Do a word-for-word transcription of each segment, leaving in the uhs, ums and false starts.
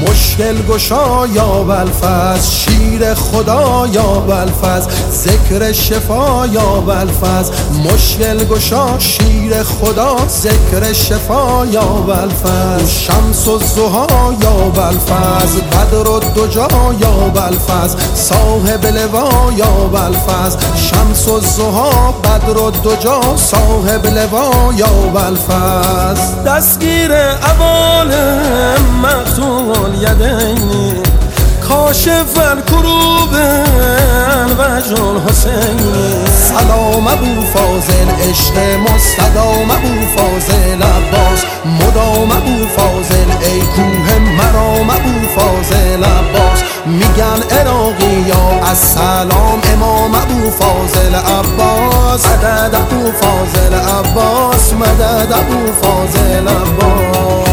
مشکل گشا یا بلفز، شیر خدا یا بلفز، ذکر شفا یا بلفز. مشکل گشا شیر خدا، ذکر شفا یا بلفز. شمس الضحی یا بلفز، بدر الدجا یا بلفز، صاحب لوا یا بلفز. شمس الضحی بدر الدجا، صاحب لوا یا بلفز. دستگیر عوالم مقتول یدینی، کاشف الکروب الوجه الحسینی. سلام ابو فاضل عشق مستدام ابو فاضل عباس، مدام ابو فاضل ای کوه مرام ابو فاضل عباس. میگن عراقی یا السلام امام ابو فاضل عباس. مدد ابو فاضل عباس، مدد ابو فاضل عباس.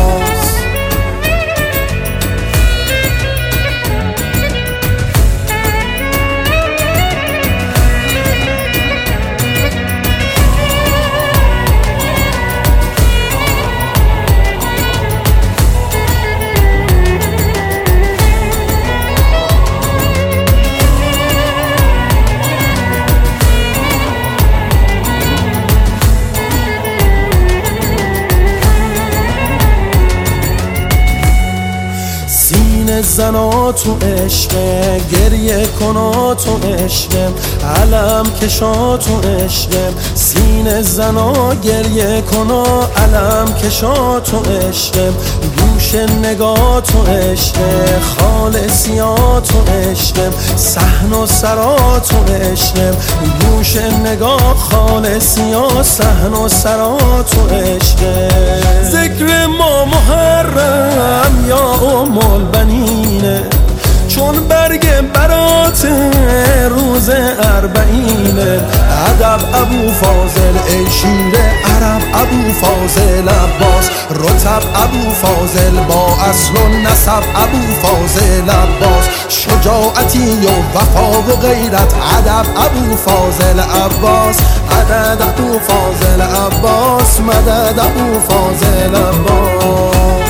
زنا تو عشق، گریه کنا تو عشق، علم کشا تو عشق. سینه زنا گریه کنا، علم کشا تو عشق. گوش نگاه تو عشق، خالصیا تو عشق. صحن و سرا تو عشق، گوش نگاه خالصیا، صحن و سرا تو عشق. ذکر ما محرم یا ام البنینه، چون برگ برات روز اربعینه. ادب ابو فاضل ای شیر عرب ابو فاضل عباس، رتب ابو فاضل با اصل و نسب ابو فاضل عباس. شجاعتی و وفا و غیرت ادب ابو فاضل عباس. مدد ابو فاضل عباس، مدد ابو فاضل عباس.